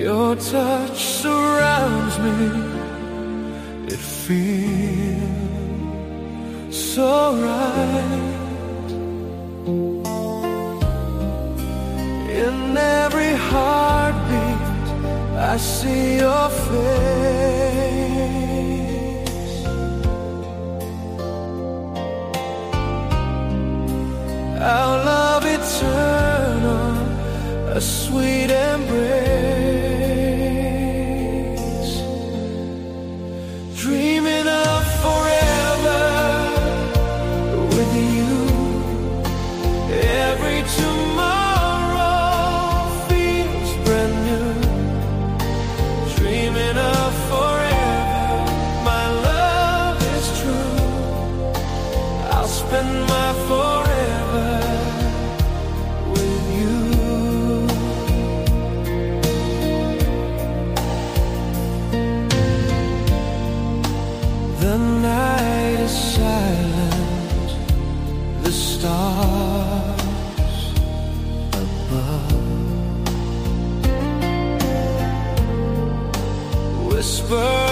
Your touch surrounds me. It feels so right. In every heartbeat I see your face. Our love eternal, a sweet embrace, dreaming of forever with you. Every tomorrow feels brand new, dreaming of forever. My love is true, I'll spend my forever with you. The night is silent, the stars above whisper